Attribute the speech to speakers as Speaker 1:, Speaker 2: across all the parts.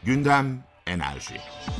Speaker 1: Gündem Enerji.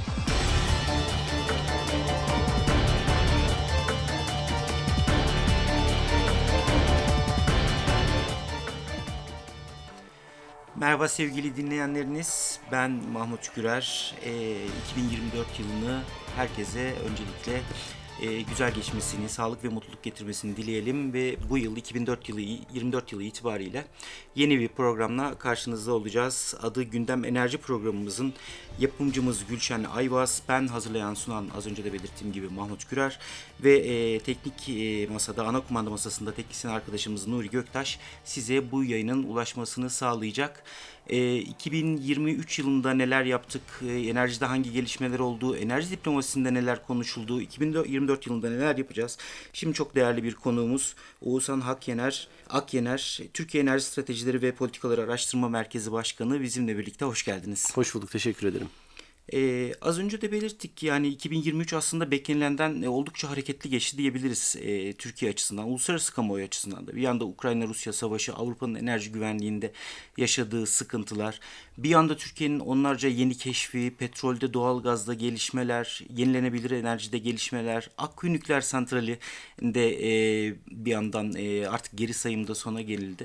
Speaker 2: Merhaba sevgili dinleyenleriniz, ben Mahmut Gürer. 2024 yılını herkese öncelikle güzel geçmesini, sağlık ve mutluluk getirmesini dileyelim ve bu yıl 2024 yılı itibariyle yeni bir programla karşınızda olacağız. Adı Gündem Enerji programımızın yapımcımız Gülşen Ayvaz, ben hazırlayan sunan az önce de belirttiğim gibi Mahmut Gürer ve teknik masada, ana kumanda masasında teknisyen arkadaşımız Nuri Göktaş size bu yayının ulaşmasını sağlayacak. 2023 yılında neler yaptık, enerjide hangi gelişmeler oldu, enerji diplomasisinde neler konuşuldu, 2024 yılında neler yapacağız? Şimdi çok değerli bir konuğumuz Oğuzhan Akyener, Türkiye Enerji Stratejileri ve Politikaları Araştırma Merkezi Başkanı bizimle birlikte. Hoş geldiniz.
Speaker 3: Hoş bulduk, teşekkür ederim.
Speaker 2: Az önce de belirttik, yani 2023 aslında beklenilenden oldukça hareketli geçti diyebiliriz Türkiye açısından, uluslararası kamuoyu açısından da. Bir yanda Ukrayna-Rusya savaşı, Avrupa'nın enerji güvenliğinde yaşadığı sıkıntılar, bir yanda Türkiye'nin onlarca yeni keşfi, petrolde, doğalgazda gelişmeler, yenilenebilir enerjide gelişmeler, Akkuyu Nükleer Santrali'nde bir yandan artık geri sayımda sona gelildi.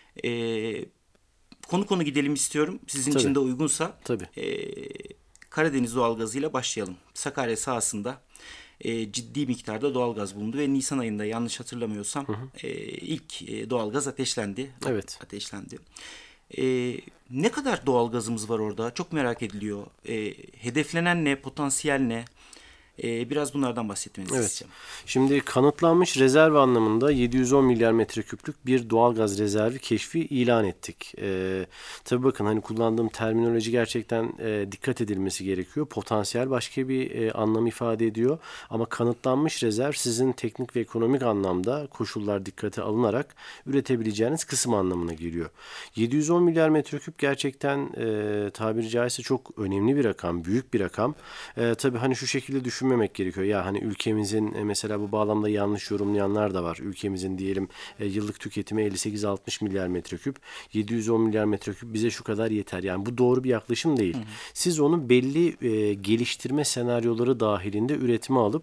Speaker 2: Konu gidelim istiyorum, sizin için de uygunsa.
Speaker 3: Tabii.
Speaker 2: Karadeniz doğalgazıyla başlayalım. Sakarya sahasında ciddi miktarda doğalgaz bulundu ve Nisan ayında yanlış hatırlamıyorsam ilk doğalgaz ateşlendi.
Speaker 3: Evet.
Speaker 2: Ateşlendi. Ne kadar doğalgazımız var orada? Çok merak ediliyor. Hedeflenen ne? Potansiyel ne? Biraz bunlardan bahsetmenizi isteyeceğim.
Speaker 3: Şimdi kanıtlanmış rezerv anlamında 710 milyar metreküplük bir doğalgaz rezervi keşfi ilan ettik. Tabii bakın, hani kullandığım terminoloji gerçekten dikkat edilmesi gerekiyor. Potansiyel başka bir anlam ifade ediyor. Ama kanıtlanmış rezerv sizin teknik ve ekonomik anlamda koşullar dikkate alınarak üretebileceğiniz kısım anlamına geliyor. 710 milyar metreküp gerçekten tabiri caizse çok önemli bir rakam, büyük bir rakam. Tabii hani şu şekilde düşünmemek gerekiyor. Ya hani ülkemizin mesela bu bağlamda yanlış yorumlayanlar da var. Ülkemizin diyelim yıllık tüketimi 58-60 milyar metreküp, 710 milyar metreküp bize şu kadar yeter. Yani bu doğru bir yaklaşım değil. Siz onu belli geliştirme senaryoları dahilinde üretime alıp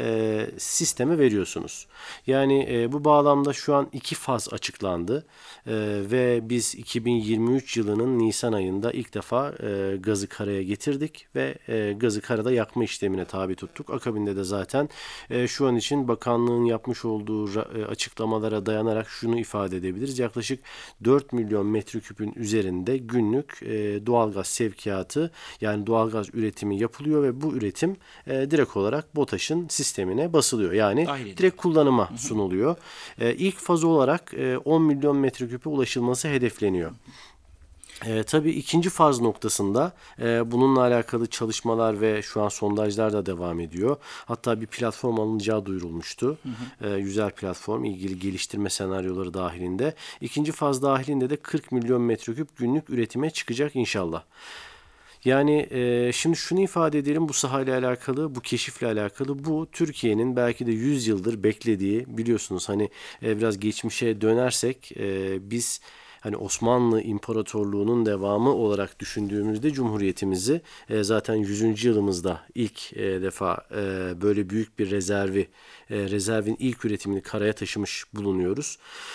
Speaker 3: sisteme veriyorsunuz. Yani bu bağlamda şu an 2 faz açıklandı ve biz 2023 yılının Nisan ayında ilk defa gazı karaya getirdik ve gazı karada yakma işlemine tabi tuttuk. Akabinde de zaten şu an için bakanlığın yapmış olduğu açıklamalara dayanarak şunu ifade edebiliriz. Yaklaşık 4 milyon metreküpün üzerinde günlük doğalgaz sevkiyatı, yani doğalgaz üretimi yapılıyor ve bu üretim direkt olarak BOTAŞ'ın sistemine basılıyor. Yani direkt kullanıma sunuluyor. İlk faz olarak 10 milyon metreküpe ulaşılması hedefleniyor. Tabii ikinci faz noktasında bununla alakalı çalışmalar ve şu an sondajlar da devam ediyor. Hatta bir platform alınacağı duyurulmuştu. Yüzer platform, ilgili geliştirme senaryoları dahilinde. İkinci faz dahilinde de 40 milyon metreküp günlük üretime çıkacak inşallah. Yani şimdi şunu ifade edelim, bu sahayla alakalı, bu keşifle alakalı, bu Türkiye'nin belki de 100 yıldır beklediği, biliyorsunuz hani biraz geçmişe dönersek biz hani Osmanlı İmparatorluğu'nun devamı olarak düşündüğümüzde Cumhuriyetimizi zaten 100. yılımızda ilk defa böyle büyük bir rezervin ilk üretimini karaya taşımış bulunuyoruz.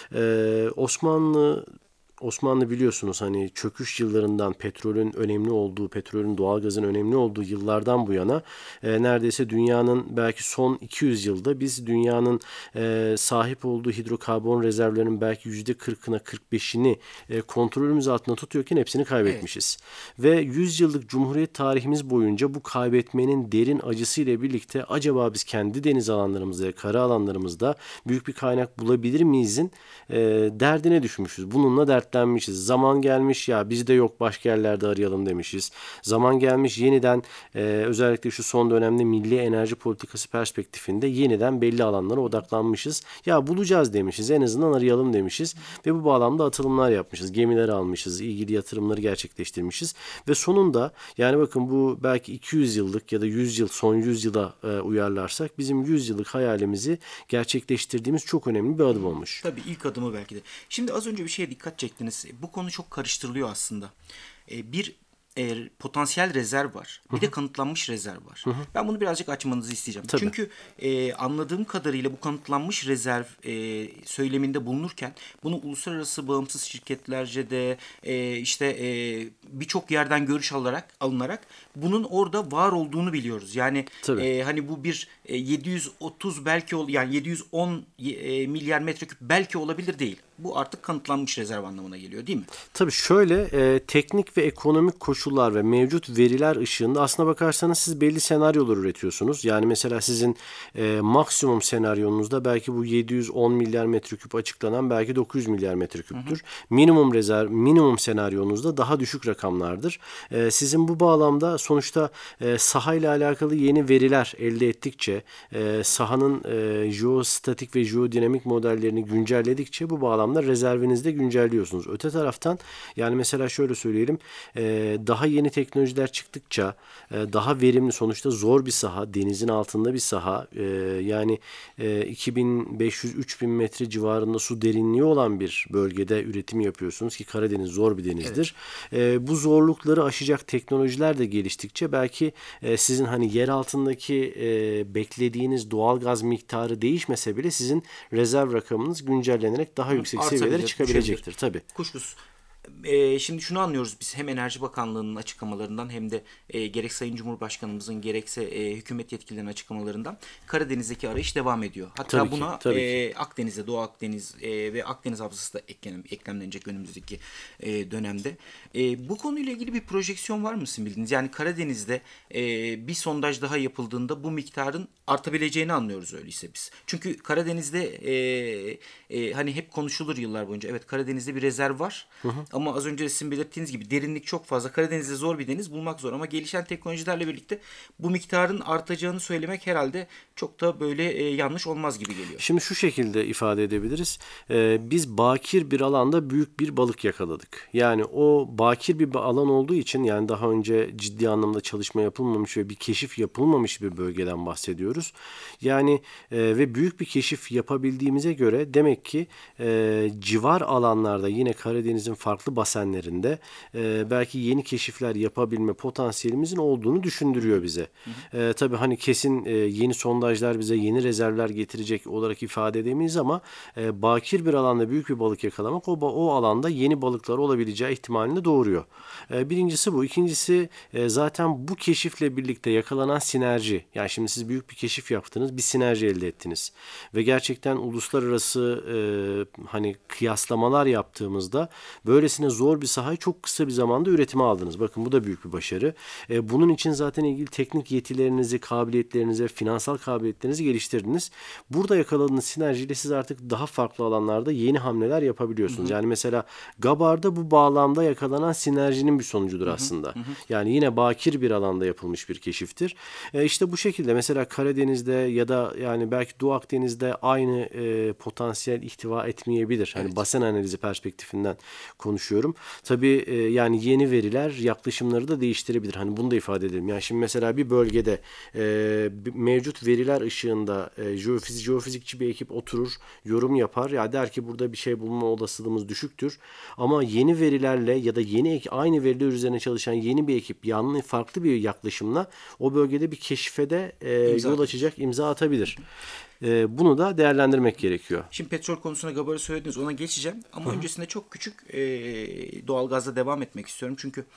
Speaker 3: Osmanlı biliyorsunuz hani çöküş yıllarından, petrolün önemli olduğu, petrolün, doğalgazın önemli olduğu yıllardan bu yana neredeyse dünyanın belki son 200 yılda biz dünyanın sahip olduğu hidrokarbon rezervlerinin belki %40'ına 45'ini kontrolümüz altında tutuyorken hepsini kaybetmişiz. Ve 100 yıllık Cumhuriyet tarihimiz boyunca bu kaybetmenin derin acısıyla birlikte acaba biz kendi deniz alanlarımızda, kara alanlarımızda büyük bir kaynak bulabilir miyizin derdine düşmüşüz. Bununla dertlenmişiz. Zaman gelmiş, ya bizde yok, başka yerlerde arayalım demişiz. Zaman gelmiş yeniden özellikle şu son dönemde milli enerji politikası perspektifinde yeniden belli alanlara odaklanmışız. Ya bulacağız demişiz, en azından arayalım demişiz ve bu bağlamda atılımlar yapmışız. Gemileri almışız, ilgili yatırımları gerçekleştirmişiz ve sonunda yani bakın bu belki 200 yıllık ya da 100 yıl, son 100 yıla uyarlarsak bizim 100 yıllık hayalimizi gerçekleştirdiğimiz çok önemli bir adım olmuş.
Speaker 2: Tabii ilk adımı belki de. Şimdi az önce bir şeye dikkat çektiniz. Bu konu çok karıştırılıyor aslında. Bir potansiyel rezerv var. Bir de kanıtlanmış rezerv var. Ben bunu birazcık açmanızı isteyeceğim.
Speaker 3: Tabii.
Speaker 2: Çünkü anladığım kadarıyla bu kanıtlanmış rezerv söyleminde bulunurken bunu uluslararası bağımsız şirketlerce de birçok yerden görüş alınarak bunun orada var olduğunu biliyoruz. Yani
Speaker 3: Tabii.
Speaker 2: hani bu bir 730 belki yani 710 milyar metreküp belki olabilir değil. Bu artık kanıtlanmış rezerv anlamına geliyor değil mi?
Speaker 3: Tabii şöyle teknik ve ekonomik koşullar ve mevcut veriler ışığında aslına bakarsanız siz belli senaryolar üretiyorsunuz. Yani mesela sizin maksimum senaryonuzda belki bu 710 milyar metreküp açıklanan belki 900 milyar metreküptür. Minimum rezerv, minimum senaryonuzda daha düşük rakamlardır. Sizin bu bağlamda sonuçta sahayla alakalı yeni veriler elde ettikçe sahanın jeostatik ve jeodinamik modellerini güncelledikçe bu bağlamda rezervinizde güncelliyorsunuz. Öte taraftan yani mesela şöyle söyleyelim daha yeni teknolojiler çıktıkça daha verimli sonuçta zor bir saha, denizin altında bir saha yani 2500-3000 metre civarında su derinliği olan bir bölgede üretim yapıyorsunuz ki Karadeniz zor bir denizdir. Evet. Bu zorlukları aşacak teknolojiler de geliştikçe belki sizin hani yer altındaki beklediğiniz doğal gaz miktarı değişmese bile sizin rezerv rakamınız güncellenerek daha yüksek seviyelere çıkabilecektir tabii.
Speaker 2: Kuşkusuz. Şimdi şunu anlıyoruz biz hem Enerji Bakanlığı'nın açıklamalarından hem de gerek Sayın Cumhurbaşkanımızın gerekse hükümet yetkililerinin açıklamalarından Karadeniz'deki arayış devam ediyor. Hatta
Speaker 3: tabii
Speaker 2: buna
Speaker 3: ki.
Speaker 2: Akdeniz'de, Doğu Akdeniz ve Akdeniz Havzası da eklemlenecek önümüzdeki dönemde. Bu konuyla ilgili bir projeksiyon var mı sizin bildiğiniz? Yani Karadeniz'de bir sondaj daha yapıldığında bu miktarın artabileceğini anlıyoruz öyleyse biz. Çünkü Karadeniz'de hani hep konuşulur yıllar boyunca. Evet, Karadeniz'de bir rezerv var. Ama az önce sizin belirttiğiniz gibi derinlik çok fazla. Karadeniz'de zor bir deniz, bulmak zor ama gelişen teknolojilerle birlikte bu miktarın artacağını söylemek herhalde çok da böyle yanlış olmaz gibi geliyor.
Speaker 3: Şimdi şu şekilde ifade edebiliriz. Biz bakir bir alanda büyük bir balık yakaladık. Yani o bakir bir alan olduğu için yani daha önce ciddi anlamda çalışma yapılmamış ve bir keşif yapılmamış bir bölgeden bahsediyoruz. Yani ve büyük bir keşif yapabildiğimize göre demek ki civar alanlarda yine Karadeniz'in farklı basenlerinde belki yeni keşifler yapabilme potansiyelimizin olduğunu düşündürüyor bize. Tabii hani kesin yeni sondajlar bize yeni rezervler getirecek olarak ifade edemeyiz ama bakir bir alanda büyük bir balık yakalamak o alanda yeni balıklar olabileceği ihtimalini doğuruyor. Birincisi bu. İkincisi zaten bu keşifle birlikte yakalanan sinerji. Yani şimdi siz büyük bir keşif yaptınız, bir sinerji elde ettiniz. Ve gerçekten uluslararası hani kıyaslamalar yaptığımızda böylesine zor bir sahayı çok kısa bir zamanda üretime aldınız. Bakın bu da büyük bir başarı. Bunun için zaten ilgili teknik yetilerinizi, kabiliyetlerinizi, finansal kabiliyetlerinizi geliştirdiniz. Burada yakaladığınız sinerjiyle siz artık daha farklı alanlarda yeni hamleler yapabiliyorsunuz. Yani mesela Gabar'da bu bağlamda yakalanan sinerjinin bir sonucudur aslında. Yani yine bakir bir alanda yapılmış bir keşiftir. İşte bu şekilde mesela Karadeniz'de ya da yani belki Doğu Akdeniz'de aynı potansiyel ihtiva etmeyebilir. Hani
Speaker 2: Evet.
Speaker 3: basen analizi perspektifinden konuşuyorum. Tabii yani yeni veriler yaklaşımları da değiştirebilir. Hani bunu da ifade edelim. Yani şimdi mesela bir bölgede mevcut veriler ışığında jeofizikçi bir ekip oturur, yorum yapar. Ya der ki burada bir şey bulma olasılığımız düşüktür. Ama yeni verilerle ya da aynı veriler üzerine çalışan yeni bir ekip farklı bir yaklaşımla o bölgede bir keşfe de yol açacak, imza atabilir. Bunu da değerlendirmek gerekiyor.
Speaker 2: Şimdi petrol konusuna Gabar'ı söylediniz, ona geçeceğim. Ama öncesinde çok küçük doğalgazla devam etmek istiyorum. Çünkü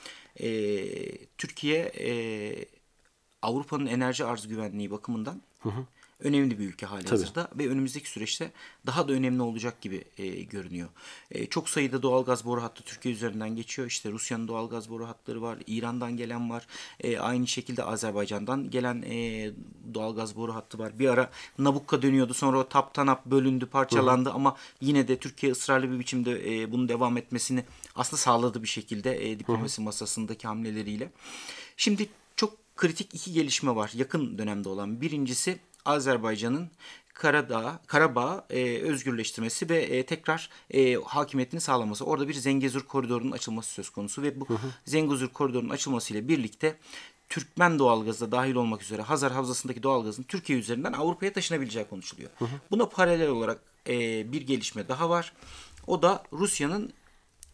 Speaker 2: Türkiye Avrupa'nın enerji arz güvenliği bakımından önemli bir ülke halihazırda ve önümüzdeki süreçte daha da önemli olacak gibi görünüyor. Çok sayıda doğalgaz boru hattı Türkiye üzerinden geçiyor. İşte Rusya'nın doğalgaz boru hatları var, İran'dan gelen var, aynı şekilde Azerbaycan'dan gelen doğalgaz boru hattı var. Bir ara Nabucco dönüyordu, sonra o Taptanap bölündü, parçalandı ama yine de Türkiye ısrarlı bir biçimde bunun devam etmesini aslında sağladı bir şekilde diplomasi masasındaki hamleleriyle. Şimdi çok kritik iki gelişme var yakın dönemde olan. Birincisi Azerbaycan'ın Karabağ özgürleştirmesi ve tekrar hakimiyetini sağlaması. Orada bir Zengezur koridorunun açılması söz konusu ve bu Zengezur koridorunun açılmasıyla birlikte Türkmen doğalgazı da dahil olmak üzere Hazar Havzası'ndaki doğalgazın Türkiye üzerinden Avrupa'ya taşınabileceği konuşuluyor. Buna paralel olarak bir gelişme daha var. O da Rusya'nın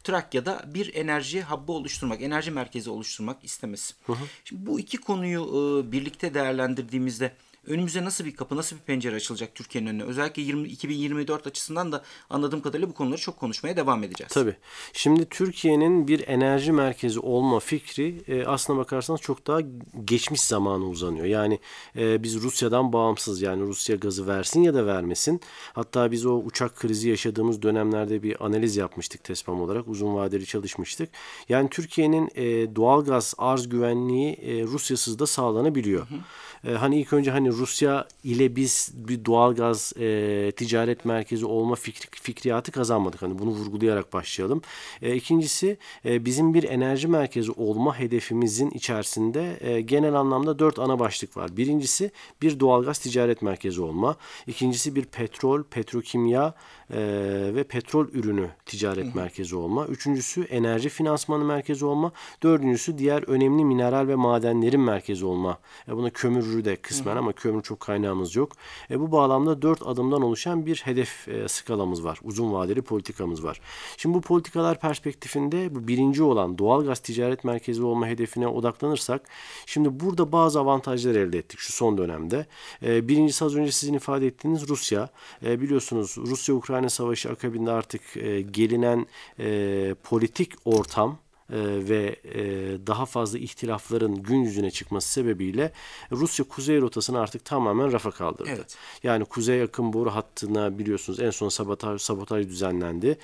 Speaker 2: Trakya'da bir enerji hubb'ı oluşturmak, enerji merkezi oluşturmak istemesi. Şimdi bu iki konuyu birlikte değerlendirdiğimizde önümüze nasıl bir kapı, nasıl bir pencere açılacak Türkiye'nin önüne? Özellikle 2024 açısından da anladığım kadarıyla bu konuları çok konuşmaya devam edeceğiz.
Speaker 3: Tabii. Şimdi Türkiye'nin bir enerji merkezi olma fikri aslına bakarsanız çok daha geçmiş zamana uzanıyor. Yani biz Rusya'dan bağımsız, yani Rusya gazı versin ya da vermesin. Hatta biz o uçak krizi yaşadığımız dönemlerde bir analiz yapmıştık TESPAM olarak. Uzun vadeli çalışmıştık. Yani Türkiye'nin doğalgaz arz güvenliği Rusyasız da sağlanabiliyor. Hani ilk önce hani Rusya ile biz bir doğalgaz ticaret merkezi olma fikriyatı kazanmadık. Hani bunu vurgulayarak başlayalım. İkincisi bizim bir enerji merkezi olma hedefimizin içerisinde genel anlamda 4 ana başlık var. Birincisi bir doğalgaz ticaret merkezi olma. İkincisi bir petrol, petrokimya ve petrol ürünü ticaret merkezi olma. Üçüncüsü enerji finansmanı merkezi olma. Dördüncüsü diğer önemli mineral ve madenlerin merkezi olma. Buna kömürü de kısmen ama kömür çok kaynağımız yok. Bu bağlamda 4 adımdan oluşan bir hedef skalamız var. Uzun vadeli politikamız var. Şimdi bu politikalar perspektifinde bu birinci olan doğalgaz ticaret merkezi olma hedefine odaklanırsak, şimdi burada bazı avantajlar elde ettik şu son dönemde. Birincisi az önce sizin ifade ettiğiniz Rusya. Biliyorsunuz Rusya-Ukrayna savaşı akabinde artık gelinen politik ortam ve daha fazla ihtilafların gün yüzüne çıkması sebebiyle Rusya kuzey rotasını artık tamamen rafa kaldırdı.
Speaker 2: Evet.
Speaker 3: Yani kuzey akım boru hattına biliyorsunuz en son sabotaj düzenlendi.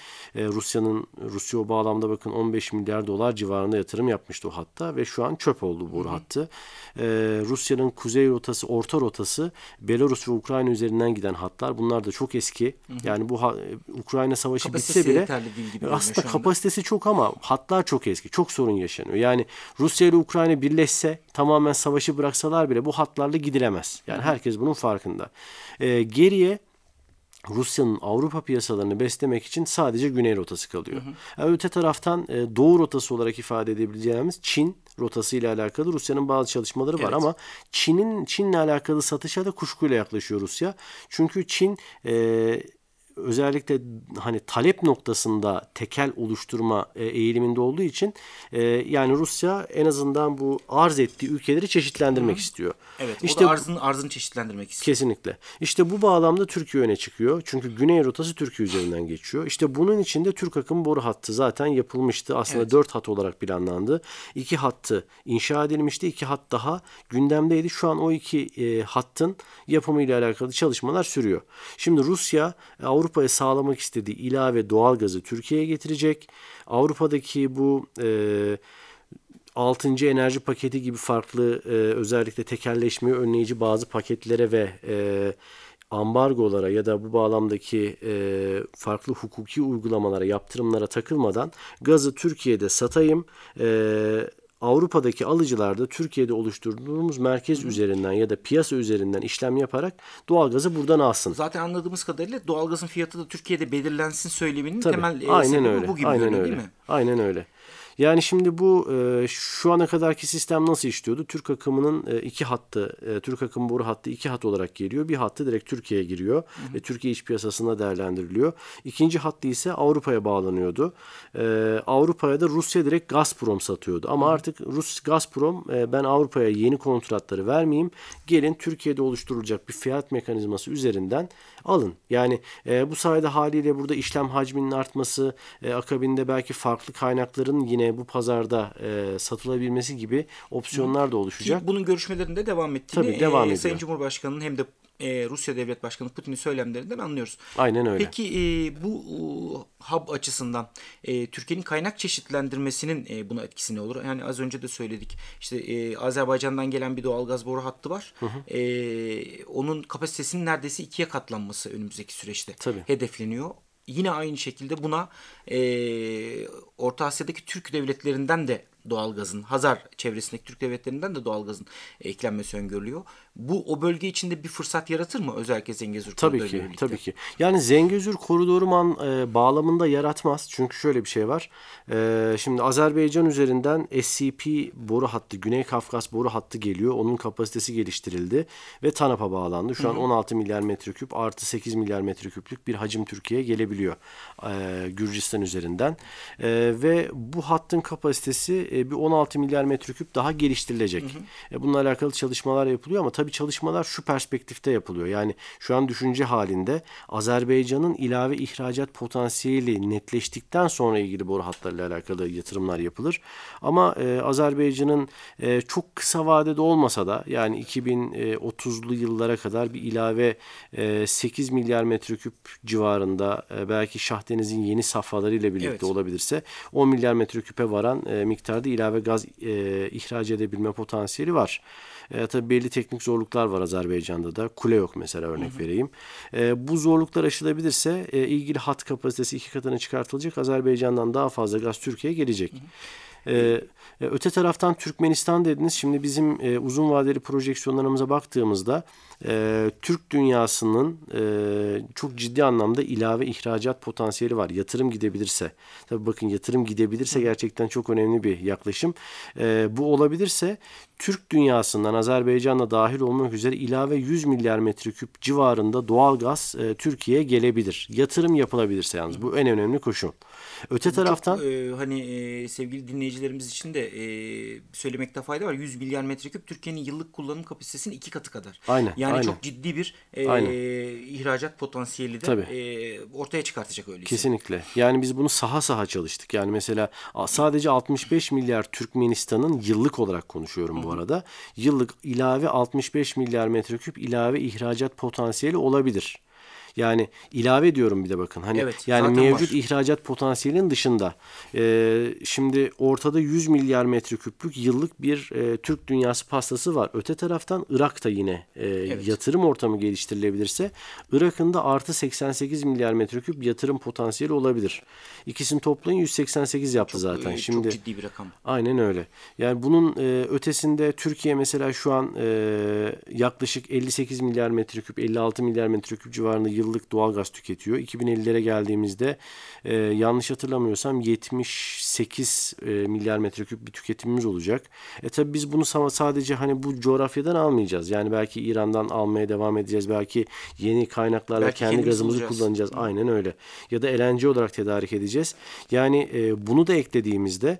Speaker 3: Rusya o bağlamda bakın 15 milyar dolar civarında yatırım yapmıştı o hatta ve şu an çöp oldu bu boru hattı. Rusya'nın kuzey rotası, orta rotası Belarus ve Ukrayna üzerinden giden hatlar. Bunlar da çok eski. Yani bu Ukrayna savaşı
Speaker 2: Kapasitesi
Speaker 3: bitse bile
Speaker 2: yeterli değil gibi
Speaker 3: aslında
Speaker 2: görünüyor şu anda.
Speaker 3: kapasitesi çok ama hatlar çok eski. Çok sorun yaşanıyor. Yani Rusya ile Ukrayna birleşse, tamamen savaşı bıraksalar bile bu hatlarla gidilemez. Yani herkes bunun farkında. Geriye Rusya'nın Avrupa piyasalarını beslemek için sadece güney rotası kalıyor. Yani öte taraftan doğu rotası olarak ifade edebileceğimiz Çin rotası ile alakalı Rusya'nın bazı çalışmaları var ama Çin'le alakalı satışa da kuşkuyla yaklaşıyor Rusya. Çünkü Çin özellikle hani talep noktasında tekel oluşturma eğiliminde olduğu için yani Rusya en azından bu arz ettiği ülkeleri çeşitlendirmek istiyor.
Speaker 2: Evet,
Speaker 3: İşte
Speaker 2: o da arzını çeşitlendirmek istiyor.
Speaker 3: kesinlikle. İşte bu bağlamda Türkiye öne çıkıyor. Çünkü güney rotası Türkiye üzerinden geçiyor. İşte bunun için de Türk akım boru hattı zaten yapılmıştı. Aslında 4 hat olarak planlandı. 2 hattı inşa edilmişti. 2 hat daha gündemdeydi. Şu an o 2 hattın yapımıyla alakalı çalışmalar sürüyor. Şimdi Rusya Avrupa'ya sağlamak istediği ilave doğal gazı Türkiye'ye getirecek. Avrupa'daki bu 6. enerji paketi gibi farklı özellikle tekelleşmeyi önleyici bazı paketlere ve ambargolara ya da bu bağlamdaki farklı hukuki uygulamalara, yaptırımlara takılmadan gazı Türkiye'de satayım, Avrupa'daki alıcılar da Türkiye'de oluşturduğumuz merkez üzerinden ya da piyasa üzerinden işlem yaparak doğalgazı buradan alsın.
Speaker 2: Zaten anladığımız kadarıyla doğalgazın fiyatı da Türkiye'de belirlensin söyleminin
Speaker 3: Tabii,
Speaker 2: temel
Speaker 3: aynen
Speaker 2: sebebi
Speaker 3: öyle.
Speaker 2: bu gibi
Speaker 3: Aynen
Speaker 2: görünüyor,
Speaker 3: öyle.
Speaker 2: değil mi?
Speaker 3: Aynen öyle. Yani şimdi bu şu ana kadarki sistem nasıl işliyordu? Türk akımının 2 hattı, Türk akım boru hattı 2 hat olarak geliyor. Bir hattı direkt Türkiye'ye giriyor ve Türkiye iç piyasasında değerlendiriliyor. İkinci hattı ise Avrupa'ya bağlanıyordu. Avrupa'ya da Rusya direkt Gazprom satıyordu. Ama artık Gazprom ben Avrupa'ya yeni kontratları vermeyeyim. Gelin Türkiye'de oluşturulacak bir fiyat mekanizması üzerinden alın. Yani bu sayede haliyle burada işlem hacminin artması, akabinde belki farklı kaynakların yine bu pazarda satılabilmesi gibi opsiyonlar da oluşacak.
Speaker 2: Ki bunun görüşmelerinde devam ettiğini
Speaker 3: Tabii, devam ediyor.
Speaker 2: Sayın Cumhurbaşkanı'nın hem de Rusya Devlet Başkanı Putin'in söylemlerinden anlıyoruz.
Speaker 3: Aynen öyle.
Speaker 2: Peki bu hub açısından Türkiye'nin kaynak çeşitlendirmesinin buna etkisi ne olur? Yani az önce de söyledik. İşte Azerbaycan'dan gelen bir doğalgaz boru hattı var. Onun kapasitesinin neredeyse 2'ye katlanması önümüzdeki süreçte hedefleniyor. Yine aynı şekilde buna Orta Asya'daki Türk devletlerinden de doğalgazın, Hazar çevresindeki Türk devletlerinden de doğalgazın eklenmesi öngörülüyor. Bu o bölge içinde bir fırsat yaratır mı özellikle Zengezur
Speaker 3: Tabii
Speaker 2: Koridoru ile
Speaker 3: ki,
Speaker 2: birlikte?
Speaker 3: tabii ki. Yani Zengezur koridoru bağlamında yaratmaz. Çünkü şöyle bir şey var. Şimdi Azerbaycan üzerinden SCP boru hattı, Güney Kafkas boru hattı geliyor. Onun kapasitesi geliştirildi ve TANAP'a bağlandı. Şu an 16 milyar metreküp artı 8 milyar metreküplük bir hacim Türkiye'ye gelebiliyor Gürcistan üzerinden. Ve bu hattın kapasitesi bir 16 milyar metreküp daha geliştirilecek. Bununla alakalı çalışmalar yapılıyor ama tabii çalışmalar şu perspektifte yapılıyor. Yani şu an düşünce halinde Azerbaycan'ın ilave ihracat potansiyeli netleştikten sonra ilgili boru hatlarıyla alakalı yatırımlar yapılır. Ama Azerbaycan'ın çok kısa vadede olmasa da yani 2030'lu yıllara kadar bir ilave 8 milyar metreküp civarında belki Şahdeniz'in yeni safhalarıyla birlikte
Speaker 2: Evet.
Speaker 3: olabilirse 10 milyar metreküpe varan miktarda ilave gaz ihraç edebilme potansiyeli var. Tabii belli teknik zorluklar var Azerbaycan'da da. Kule yok mesela örnek vereyim. Bu zorluklar aşılabilirse ilgili hat kapasitesi 2 katına çıkartılacak. Azerbaycan'dan daha fazla gaz Türkiye'ye gelecek. Öte taraftan Türkmenistan dediniz. Şimdi bizim uzun vadeli projeksiyonlarımıza baktığımızda Türk dünyasının çok ciddi anlamda ilave ihracat potansiyeli var. Yatırım gidebilirse. Tabii bakın yatırım gidebilirse gerçekten çok önemli bir yaklaşım. Bu olabilirse Türk dünyasından Azerbaycan'la dahil olmak üzere ilave 100 milyar metreküp civarında doğal gaz Türkiye'ye gelebilir. Yatırım yapılabilirse yalnız. Bu en önemli koşul. Öte taraftan
Speaker 2: Sevgili dinleyicilerimiz için de söylemekte fayda var. 100 milyar metreküp Türkiye'nin yıllık kullanım kapasitesinin 2 katı kadar.
Speaker 3: Aynen,
Speaker 2: Yani
Speaker 3: aynen.
Speaker 2: çok ciddi bir
Speaker 3: Aynen.
Speaker 2: ihracat potansiyeli de
Speaker 3: Tabii.
Speaker 2: ortaya çıkartacak öyleyse.
Speaker 3: Kesinlikle. Yani biz bunu saha saha çalıştık. Yani mesela sadece 65 milyar Türkmenistan'ın yıllık olarak konuşuyorum bu arada. Yıllık ilave 65 milyar metreküp ilave ihracat potansiyeli olabilir. Yani ilave diyorum bir de bakın. Hani
Speaker 2: Evet,
Speaker 3: yani
Speaker 2: zaten
Speaker 3: mevcut
Speaker 2: var.
Speaker 3: ihracat potansiyelinin dışında. Şimdi ortada 100 milyar metreküplük yıllık bir Türk dünyası pastası var. Öte taraftan Irak'ta yine
Speaker 2: Evet.
Speaker 3: yatırım ortamı geliştirilebilirse Irak'ın da artı 88 milyar metreküp yatırım potansiyeli olabilir. İkisini toplayın 188 yaptı zaten. Şimdi
Speaker 2: Çok ciddi bir rakam.
Speaker 3: aynen öyle. Yani bunun ötesinde Türkiye mesela şu an yaklaşık 58 milyar metreküp, 56 milyar metreküp civarında yıllık doğal gaz tüketiyor. 2050'lere geldiğimizde yanlış hatırlamıyorsam 78 milyar metreküp bir tüketimimiz olacak. Tabii biz bunu sadece hani bu coğrafyadan almayacağız. Yani belki İran'dan almaya devam edeceğiz. Belki yeni kaynaklarla
Speaker 2: Belki
Speaker 3: kendi
Speaker 2: kendimiz
Speaker 3: gazımızı
Speaker 2: bulacağız.
Speaker 3: kullanacağız. Aynen öyle. Ya da LNG olarak tedarik edeceğiz. Yani bunu da eklediğimizde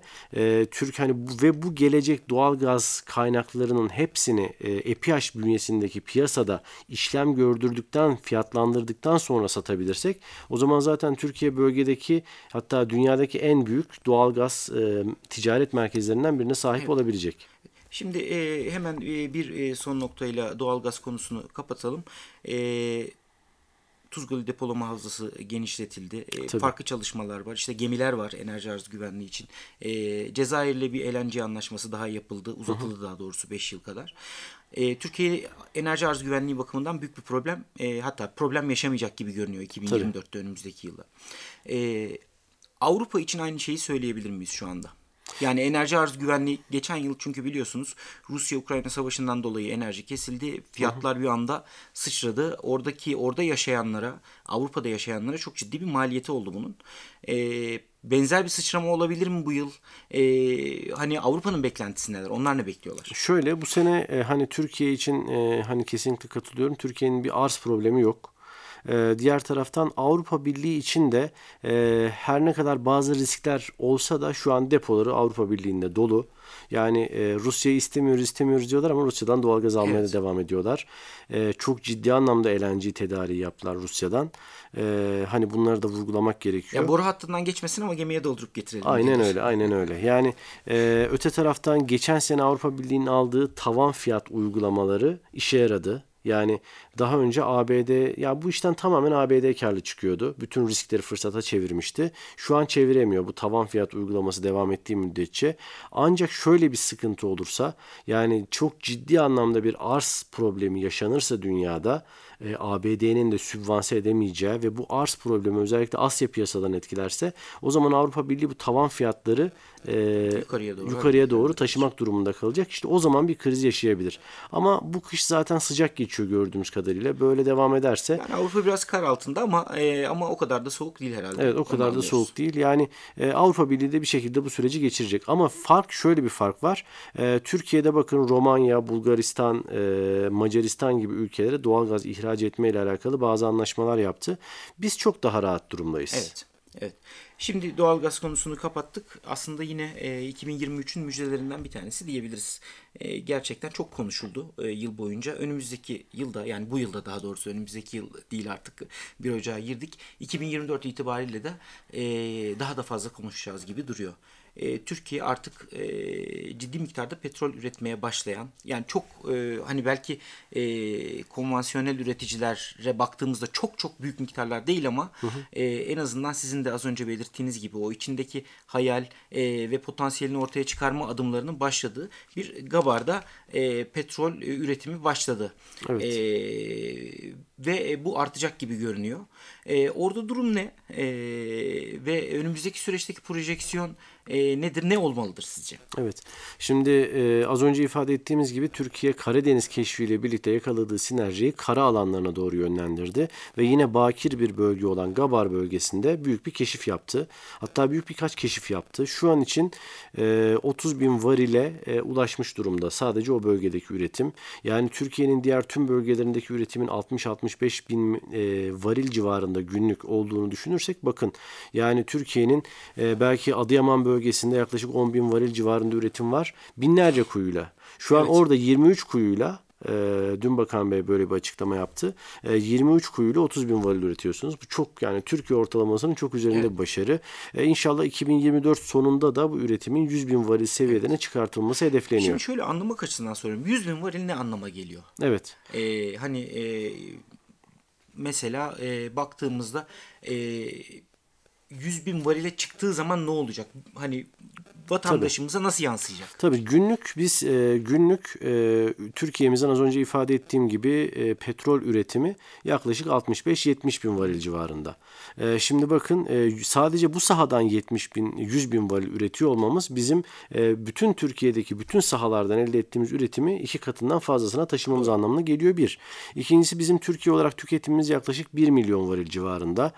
Speaker 3: ve bu gelecek doğal gaz kaynaklarının hepsini EPH bünyesindeki piyasada işlem gördürdükten, fiyatlandırdıktan sonra satabilirsek o zaman zaten Türkiye bölgedeki hatta dünyadaki en büyük doğal gaz ticaret merkezlerinden birine sahip olabilecek.
Speaker 2: Şimdi hemen bir son noktayla doğalgaz konusunu kapatalım. Tuzgölü depolama havzası genişletildi.
Speaker 3: Tabii.
Speaker 2: Farklı çalışmalar var. İşte gemiler var enerji arz güvenliği için. Cezayir'le bir LNG anlaşması daha yapıldı. Uzatıldı daha doğrusu 5 yıl kadar. Türkiye enerji arz güvenliği bakımından büyük bir problem. Hatta problem yaşamayacak gibi görünüyor 2024'te önümüzdeki yılda. Avrupa için aynı şeyi söyleyebilir miyiz şu anda? Yani enerji arz güvenliği geçen yıl çünkü biliyorsunuz Rusya-Ukrayna savaşından dolayı enerji kesildi. Fiyatlar bir anda sıçradı. Orada yaşayanlara, Avrupa'da yaşayanlara çok ciddi bir maliyeti oldu bunun. Benzer bir sıçrama olabilir mi bu yıl? Hani Avrupa'nın beklentisi neler? Onlar ne bekliyorlar?
Speaker 3: Şöyle bu sene hani Türkiye için hani kesinlikle katılıyorum. Türkiye'nin bir arz problemi yok. Diğer taraftan Avrupa Birliği için de her ne kadar bazı riskler olsa da şu an depoları Avrupa Birliği'nde dolu. Yani Rusya'yı istemiyoruz diyorlar ama Rusya'dan doğalgaz almaya
Speaker 2: Evet.
Speaker 3: da devam ediyorlar. Çok ciddi anlamda LNG tedariği yaptılar Rusya'dan. Hani bunları da vurgulamak gerekiyor.
Speaker 2: Ya boru hattından geçmesin ama gemiye doldurup getirelim.
Speaker 3: Aynen
Speaker 2: diyorlar.
Speaker 3: öyle, aynen öyle. Yani öte taraftan geçen sene Avrupa Birliği'nin aldığı tavan fiyat uygulamaları işe yaradı. Yani daha önce ABD, ya bu işten tamamen ABD karlı çıkıyordu. Bütün riskleri fırsata çevirmişti. Şu an çeviremiyor bu tavan fiyat uygulaması devam ettiği müddetçe. Ancak şöyle bir sıkıntı olursa, yani çok ciddi anlamda bir arz problemi yaşanırsa dünyada, ABD'nin de sübvanse edemeyeceği ve bu arz problemi özellikle Asya piyasadan etkilerse, o zaman Avrupa Birliği bu tavan fiyatları yukarıya doğru taşımak durumunda kalacak. İşte o zaman bir kriz yaşayabilir. Ama bu kış zaten sıcak geçiyor gördüğümüz kadarıyla. Böyle devam ederse,
Speaker 2: Yani Avrupa biraz kar altında ama o kadar da soğuk değil herhalde.
Speaker 3: evet, o kadar da soğuk değil. Yani Avrupa Birliği de bir şekilde bu süreci geçirecek. Ama şöyle bir fark var. Türkiye'de bakın, Romanya, Bulgaristan, Macaristan gibi ülkelere doğalgaz ihraç etme ile alakalı bazı anlaşmalar yaptı. Biz çok daha rahat durumdayız.
Speaker 2: Evet. Evet. Şimdi doğalgaz konusunu kapattık. Aslında yine 2023'ün müjdelerinden bir tanesi diyebiliriz. Gerçekten çok konuşuldu yıl boyunca. Önümüzdeki yılda, yani bu yılda daha doğrusu, önümüzdeki yıl değil artık, 1 Ocağı girdik. 2024 itibariyle de daha da fazla konuşacağız gibi duruyor. Türkiye artık ciddi miktarda petrol üretmeye başlayan, yani çok hani belki konvansiyonel üreticilere baktığımızda çok çok büyük miktarlar değil ama en azından sizin de az önce belirttiğiniz gibi o içindeki hayal ve potansiyelini ortaya çıkarma adımlarının başladığı bir Gabar'da petrol üretimi başladı.
Speaker 3: Evet.
Speaker 2: Ve bu artacak gibi görünüyor. Orada durum ne? Ve önümüzdeki süreçteki projeksiyon nedir? Ne olmalıdır sizce?
Speaker 3: Evet. Şimdi az önce ifade ettiğimiz gibi Türkiye Karadeniz keşfiyle birlikte yakaladığı sinerjiyi kara alanlarına doğru yönlendirdi ve yine bakir bir bölge olan Gabar bölgesinde büyük bir keşif yaptı. Hatta birkaç keşif yaptı. Şu an için 30 bin varile ulaşmış durumda sadece o bölgedeki üretim. Yani Türkiye'nin diğer tüm bölgelerindeki üretimin 60-65 bin varil civarında günlük olduğunu düşünürsek, bakın, yani Türkiye'nin belki Adıyaman bölgesinde yaklaşık 10 bin varil civarında üretim var. Binlerce kuyuyla. Şu an orada 23 kuyuyla, dün Bakan Bey böyle bir açıklama yaptı. 23 kuyuyla 30 bin varil üretiyorsunuz. Bu çok, yani Türkiye ortalamasının çok üzerinde bir başarı. İnşallah 2024 sonunda da bu üretimin 100 bin varil seviyelerine çıkartılması hedefleniyor.
Speaker 2: Şimdi şöyle anlamak açısından soruyorum. 100 bin varil ne anlama geliyor?
Speaker 3: Evet.
Speaker 2: Mesela baktığımızda 100 bin varile çıktığı zaman ne olacak? Hani vatandaşımıza nasıl yansıyacak?
Speaker 3: Tabii biz günlük Türkiye'mizin az önce ifade ettiğim gibi petrol üretimi yaklaşık 65-70 bin varil civarında. Şimdi bakın, sadece bu sahadan 100 bin varil üretiyor olmamız bizim bütün Türkiye'deki bütün sahalardan elde ettiğimiz üretimi 2 katından fazlasına taşımamız anlamına geliyor bir. İkincisi, bizim Türkiye olarak tüketimimiz yaklaşık 1 milyon varil civarında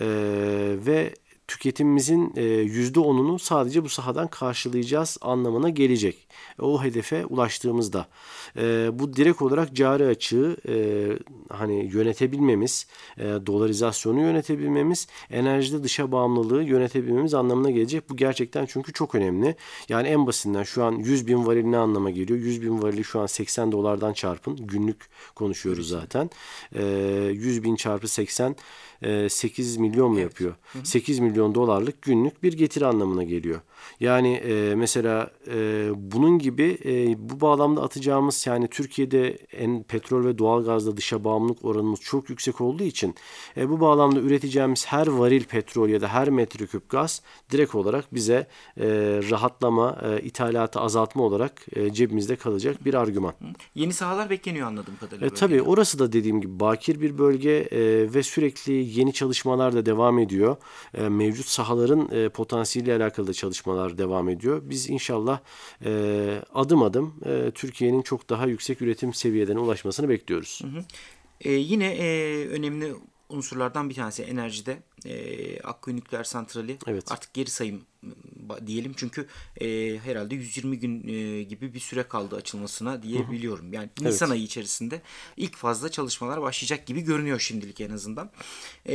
Speaker 3: ve tüketimimizin %10'unu sadece bu sahadan karşılayacağız anlamına gelecek. O hedefe ulaştığımızda bu direkt olarak cari açığı hani yönetebilmemiz, dolarizasyonu yönetebilmemiz, enerjide dışa bağımlılığı yönetebilmemiz anlamına gelecek. Bu gerçekten çünkü çok önemli. Yani en basitinden şu an 100 bin varil ne anlama geliyor? 100 bin varili şu an 80 dolardan çarpın. Günlük konuşuyoruz zaten. 100 bin çarpı 80 8 milyon mu yapıyor? 8 milyon dolarlık günlük bir getiri anlamına geliyor. Yani mesela bunun gibi bu bağlamda atacağımız, yani Türkiye'de petrol ve doğalgazda dışa bağımlılık oranımız çok yüksek olduğu için bu bağlamda üreteceğimiz her varil petrol ya da her metreküp gaz direkt olarak bize rahatlama, ithalatı azaltma olarak cebimizde kalacak bir argüman.
Speaker 2: Yeni sahalar bekleniyor anladığım kadarıyla.
Speaker 3: Tabii orası da dediğim gibi bakir bir bölge ve sürekli yeni çalışmalar da devam ediyor. Mevcut sahaların potansiyeliyle alakalı da çalışmalar devam ediyor. Biz inşallah adım adım Türkiye'nin çok daha yüksek üretim seviyelerine ulaşmasını bekliyoruz.
Speaker 2: Yine önemli unsurlardan bir tanesi enerjide Akkuyu Nükleer Santrali artık geri sayım diyelim, çünkü herhalde 120 gün gibi bir süre kaldı açılmasına diye biliyorum. Yani Nisan ayı içerisinde ilk fazla çalışmalar başlayacak gibi görünüyor şimdilik en azından.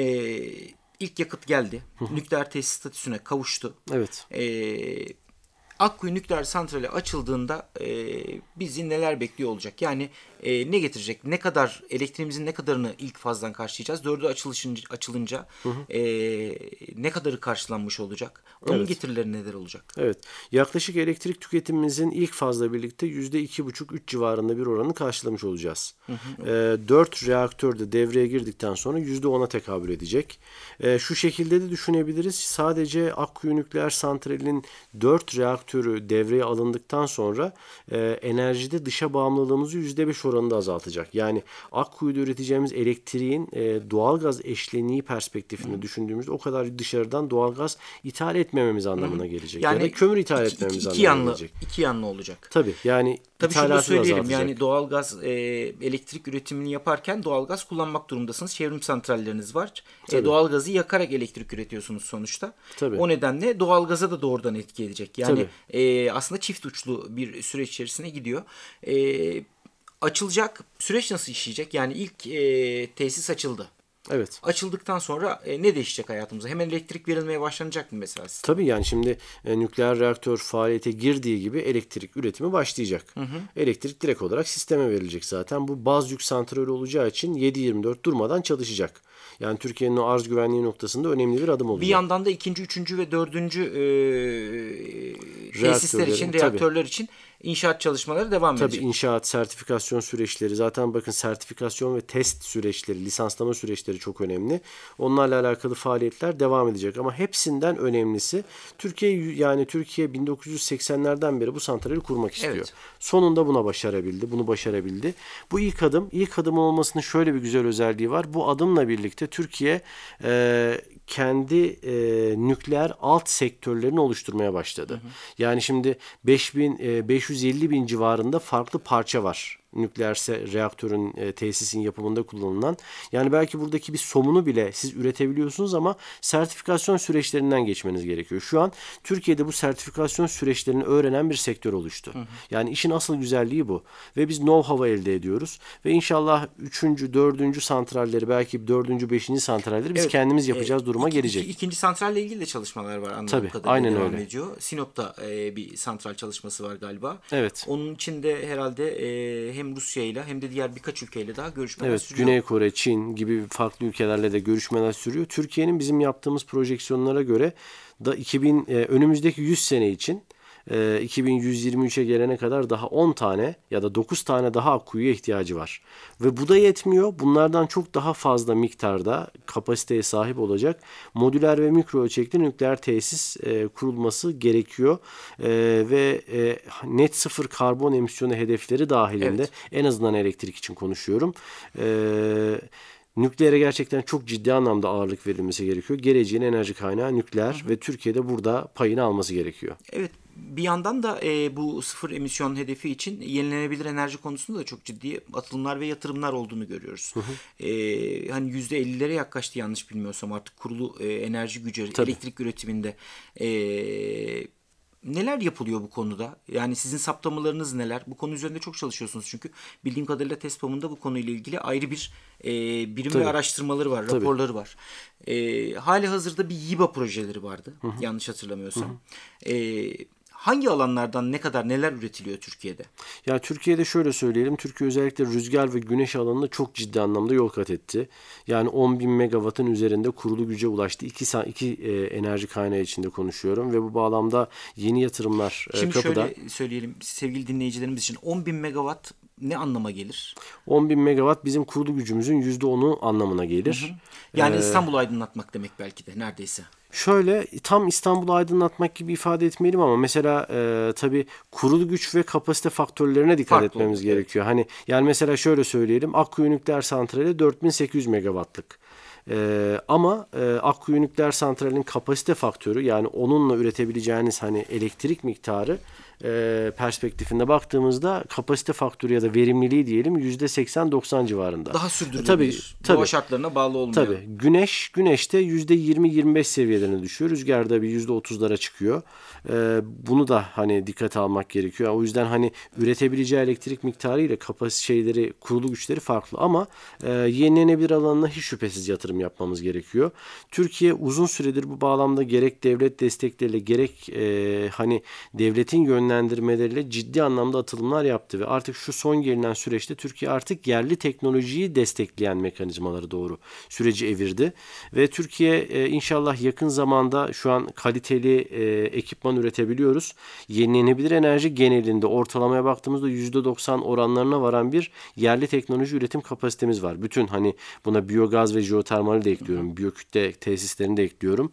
Speaker 2: İlk yakıt geldi. Nükleer tesis statüsüne kavuştu.
Speaker 3: Evet.
Speaker 2: Akkuyu nükleer santrali açıldığında bizi neler bekliyor olacak? Yani ne getirecek? Ne kadar elektriğimizin ne kadarını ilk fazdan karşılayacağız? 4'ü açılınca ne kadarı karşılanmış olacak? Onun getirileri neler olacak?
Speaker 3: Evet. Yaklaşık elektrik tüketimimizin ilk fazla birlikte %2,5-3 civarında bir oranı karşılamış olacağız. 4 reaktör de devreye girdikten sonra %10'a tekabül edecek. Şu şekilde de düşünebiliriz. Sadece Akkuyu nükleer santralinin 4 reaktörü devreye alındıktan sonra enerjide dışa bağımlılığımızı %5 oranında azaltacak. Yani Akkuyu'da üreteceğimiz elektriğin doğalgaz eşleniği perspektifinde düşündüğümüzde o kadar dışarıdan doğalgaz ithal etmememiz anlamına gelecek.
Speaker 2: Yani
Speaker 3: ya da kömür ithal etmemiz anlamına gelecek.
Speaker 2: İki yanlı olacak.
Speaker 3: Tabii yani
Speaker 2: şunu da
Speaker 3: ithalatını
Speaker 2: söyleyelim.
Speaker 3: azaltacak.
Speaker 2: Yani doğalgaz elektrik üretimini yaparken doğalgaz kullanmak durumundasınız. Çevrim santralleriniz var. Doğalgazı yakarak elektrik üretiyorsunuz sonuçta.
Speaker 3: Tabii.
Speaker 2: O nedenle doğalgaza da doğrudan etki edecek. Yani aslında çift uçlu bir süreç içerisine gidiyor. Açılacak süreç nasıl işleyecek? Yani ilk tesis açıldı.
Speaker 3: Evet.
Speaker 2: Açıldıktan sonra ne değişecek hayatımıza? Hemen elektrik verilmeye başlanacak mı mesela?
Speaker 3: Tabii yani şimdi nükleer reaktör faaliyete girdiği gibi elektrik üretimi başlayacak. Elektrik direkt olarak sisteme verilecek zaten. Bu baz yük santrali olacağı için 7/24 durmadan çalışacak. Yani Türkiye'nin o arz güvenliği noktasında önemli bir adım olacak.
Speaker 2: Bir yandan da ikinci, üçüncü ve dördüncü tesisler için, reaktörler için inşaat çalışmaları devam edecek.
Speaker 3: Tabii inşaat, sertifikasyon süreçleri. Zaten bakın sertifikasyon ve test süreçleri, lisanslama süreçleri çok önemli. Onlarla alakalı faaliyetler devam edecek. Ama hepsinden önemlisi Türkiye 1980'lerden beri bu santrali kurmak istiyor.
Speaker 2: Evet.
Speaker 3: Sonunda bunu başarabildi. Bu ilk adım. İlk adım olmasının şöyle bir güzel özelliği var. Bu adımla birlikte Türkiye kendi nükleer alt sektörlerini oluşturmaya başladı. Yani şimdi 550 bin civarında farklı parça var. Nükleer reaktörün tesisin yapımında kullanılan. Yani belki buradaki bir somunu bile siz üretebiliyorsunuz ama sertifikasyon süreçlerinden geçmeniz gerekiyor. Şu an Türkiye'de bu sertifikasyon süreçlerini öğrenen bir sektör oluştu. Yani işin asıl güzelliği bu. Ve biz know-how elde ediyoruz. Ve inşallah 3. 4. santralleri belki 4. 5. santralleri biz kendimiz yapacağız duruma gelecek.
Speaker 2: İkinci santralle ilgili de çalışmalar var anladığım
Speaker 3: Tabii,
Speaker 2: kadarıyla
Speaker 3: aynen
Speaker 2: devam
Speaker 3: öyle.
Speaker 2: ediyor. Sinop'ta bir santral çalışması var galiba.
Speaker 3: Evet.
Speaker 2: Onun için de herhalde hem Rusya ile hem de diğer birkaç ülkeyle daha görüşmeler sürüyor.
Speaker 3: Güney Kore, Çin gibi farklı ülkelerle de görüşmeler sürüyor. Türkiye'nin bizim yaptığımız projeksiyonlara göre da önümüzdeki 100 sene için 2123'e gelene kadar daha 10 tane ya da 9 tane daha Akkuyu'ya ihtiyacı var. Ve bu da yetmiyor. Bunlardan çok daha fazla miktarda kapasiteye sahip olacak modüler ve mikro ölçekli nükleer tesis kurulması gerekiyor. Ve net sıfır karbon emisyonu hedefleri dahilinde en azından elektrik için konuşuyorum. Nükleere gerçekten çok ciddi anlamda ağırlık verilmesi gerekiyor. Geleceğin enerji kaynağı nükleer ve Türkiye'de burada payını alması gerekiyor.
Speaker 2: Evet. Bir yandan da bu sıfır emisyon hedefi için yenilenebilir enerji konusunda da çok ciddi atılımlar ve yatırımlar olduğunu görüyoruz. Hani %50'lere yaklaştı yanlış bilmiyorsam artık kurulu enerji gücü elektrik üretiminde. Neler yapılıyor bu konuda? Yani sizin saptamalarınız neler? Bu konu üzerinde çok çalışıyorsunuz çünkü bildiğim kadarıyla TESPAM'ın da bu konuyla ilgili ayrı bir birim ve araştırmaları var, raporları var. Hali hazırda bir YİBA projeleri vardı yanlış hatırlamıyorsam. Hangi alanlardan neler üretiliyor Türkiye'de?
Speaker 3: Ya Türkiye'de şöyle söyleyelim. Türkiye özellikle rüzgar ve güneş alanında çok ciddi anlamda yol kat etti. Yani 10.000 megawattın üzerinde kurulu güce ulaştı. İki enerji kaynağı içinde konuşuyorum ve bu bağlamda yeni yatırımlar
Speaker 2: Şimdi
Speaker 3: kapıda.
Speaker 2: şöyle söyleyelim sevgili dinleyicilerimiz için 10.000 megawatt ne anlama gelir?
Speaker 3: 10.000 megawatt bizim kurulu gücümüzün %10'u anlamına gelir.
Speaker 2: Yani İstanbul'u aydınlatmak demek belki de neredeyse.
Speaker 3: Şöyle tam İstanbul'u aydınlatmak gibi ifade etmeyelim ama mesela tabii kurulu güç ve kapasite faktörlerine dikkat etmemiz gerekiyor. Hani yani mesela şöyle söyleyelim. Akkuyu nükleer santrali 4800 megawattlık. Ama Akkuyu nükleer santralinin kapasite faktörü yani onunla üretebileceğiniz hani elektrik miktarı perspektifinde baktığımızda kapasite faktörü ya da verimliliği diyelim %80-90 civarında.
Speaker 2: Daha sürdürülebilir. Doğa şartlarına bağlı olmuyor.
Speaker 3: Tabii. Güneşte %20-25 seviyelerine düşüyor. Rüzgarda bir %30'lara çıkıyor. Bunu da hani dikkate almak gerekiyor. O yüzden hani üretebileceği elektrik miktarı ile kurulu güçleri farklı ama yenilenebilir alanına hiç şüphesiz yatırım yapmamız gerekiyor. Türkiye uzun süredir bu bağlamda gerek devlet destekleriyle gerek hani devletin yönlendirmeleriyle ciddi anlamda atılımlar yaptı ve artık şu son gelinen süreçte Türkiye artık yerli teknolojiyi destekleyen mekanizmaları doğru süreci evirdi ve Türkiye inşallah yakın zamanda şu an kaliteli ekipman üretebiliyoruz. Yenilenebilir enerji genelinde ortalamaya baktığımızda %90 oranlarına varan bir yerli teknoloji üretim kapasitemiz var. Bütün hani buna biyogaz ve jeotermali de ekliyorum. Biyokütle tesislerini de ekliyorum.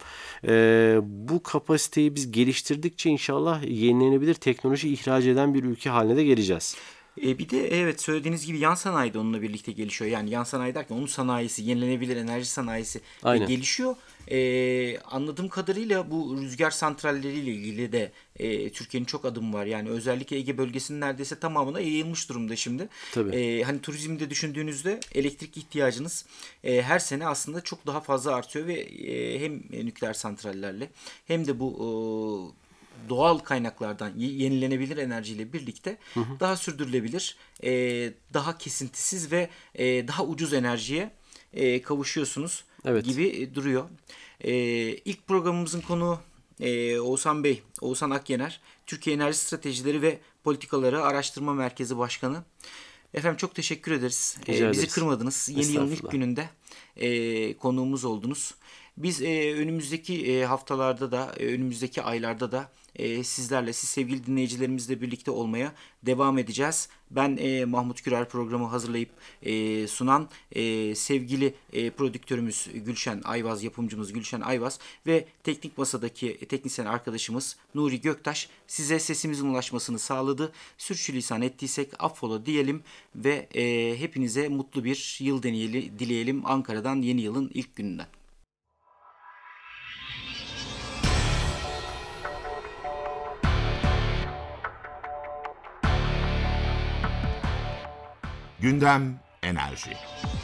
Speaker 3: Bu kapasiteyi biz geliştirdikçe inşallah yenilenebilir teknoloji ihraç eden bir ülke haline de geleceğiz.
Speaker 2: Bir de evet söylediğiniz gibi yan sanayi de onunla birlikte gelişiyor. Yani yan sanayi derken onun sanayisi, yenilenebilir enerji sanayisi gelişiyor. Anladığım kadarıyla bu rüzgar santralleriyle ilgili de Türkiye'nin çok adımı var. Yani özellikle Ege bölgesinin neredeyse tamamına yayılmış durumda şimdi. Hani turizmde düşündüğünüzde elektrik ihtiyacınız her sene aslında çok daha fazla artıyor ve hem nükleer santrallerle hem de bu doğal kaynaklardan yenilenebilir enerjiyle birlikte daha sürdürülebilir, daha kesintisiz ve daha ucuz enerjiye kavuşuyorsunuz gibi duruyor. İlk programımızın konuğu Oğuzhan Bey, Oğuzhan Akyener, Türkiye Enerji Stratejileri ve Politikaları Araştırma Merkezi Başkanı. Efendim çok teşekkür ederiz. Bizi kırmadınız. Yeni yılın ilk gününde konuğumuz oldunuz. Biz önümüzdeki haftalarda da, önümüzdeki aylarda da sizlerle, siz sevgili dinleyicilerimizle birlikte olmaya devam edeceğiz. Ben Mahmut Kürer programı hazırlayıp sunan sevgili prodüktörümüz Gülşen Ayvaz, yapımcımız Gülşen Ayvaz ve teknik masadaki teknisyen arkadaşımız Nuri Göktaş size sesimizin ulaşmasını sağladı. Sürçülisan ettiysek affola diyelim ve hepinize mutlu bir yıl dileyelim Ankara'dan yeni yılın ilk gününden.
Speaker 1: Gündem enerji.